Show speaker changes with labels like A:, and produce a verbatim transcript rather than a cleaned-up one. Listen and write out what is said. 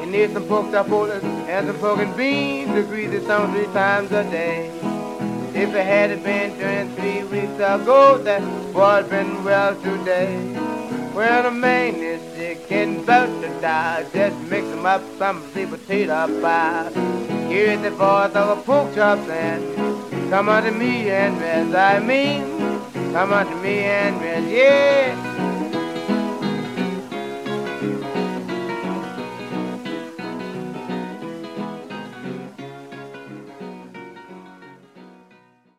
A: You need some pork chop holders and some pork and beans to grease it some three times a day. If it had been during three weeks ago, that boy'd been well today. When a man is sick and about to die, just mix him up some sweet potato pie. Here's the voice of a pork chop and come unto me and rest. I mean, come unto me and rest, yeah.